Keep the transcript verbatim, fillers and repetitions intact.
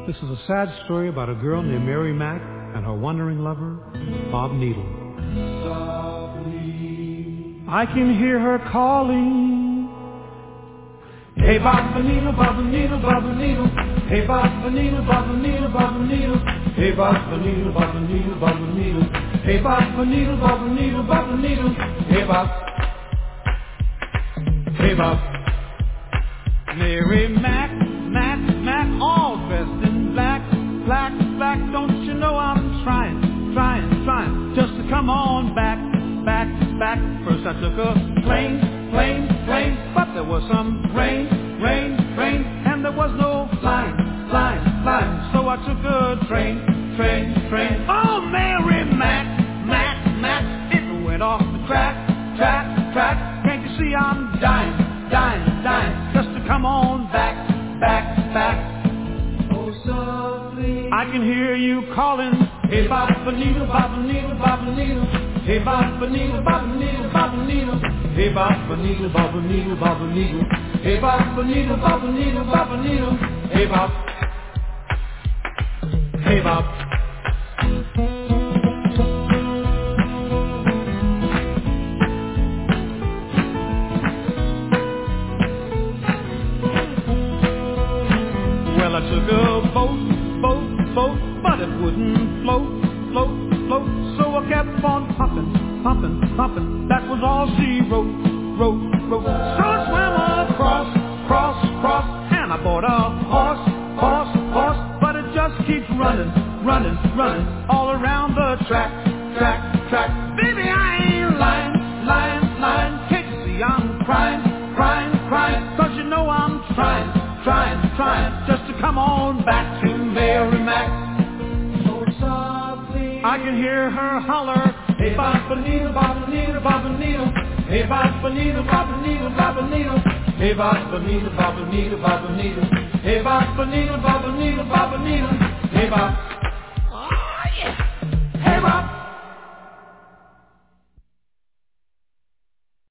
This is a sad story about a girl named Mary Mack and her wandering lover, Bob Needle. Softly, I can hear her calling. Hey, Bob Needle, Bob Needle, Bob Needle. Hey, Bob Needle, Bob Needle, Bob Needle. Hey, Bob Needle, Bob Needle, Bob Needle. Hey, Bob Needle, Bob Needle, Bob Needle. Hey, Bob. Hey, Bob. Mary Mack, Mack, Mack, all dressed in black, black, black. Don't you know I'm trying, trying, trying just to come on back, back, back. First I took a plane, plane, plane, but there was some rain, rain, rain, and there was no flying, flying, flying. So I took a train, train, train. Oh, Mary Mack, Mack, Mack, it went off the track, track, track. Can't you see I'm dying, dying, dying just to come on back, back, back. Oh, softly, I can hear you calling. Hey, Bob Needle, Bob Needle, Bob Needle. Hey, Bob Needle, Bob Needle, Bob Needle. Hey, Bob Needle, Bob Needle, Bob Needle. Hey, Bob Needle, Bob Needle, Bob Needle. Hey, Bob. Hey, Bob. Well, I took a boat, boat, boat, but it wouldn't float, float, float. So I kept on pumping, pumping, pumping. That was all she wrote, wrote, wrote. So I swam across, cross, cross, and I bought a horse, horse, horse. But it just keeps running, running, running all around the track, track, track. Baby, I ain't lying, lying, lying. Can't you see I'm crying, crying, crying? Cause you know I'm trying, trying, trying just to come on back to Mary Mack. So softly, I can hear her holler. Hey, Bob Needle, Bob Needle, Bob Needle. Hey, Bob Needle, Bob Needle, Bob Needle. Hey, Bob Needle, Bob Needle, Bob Needle. Hey, Bob Needle, Bob Needle, Bob Needle. Hey, Bob. Oh, yeah. Hey, Bob.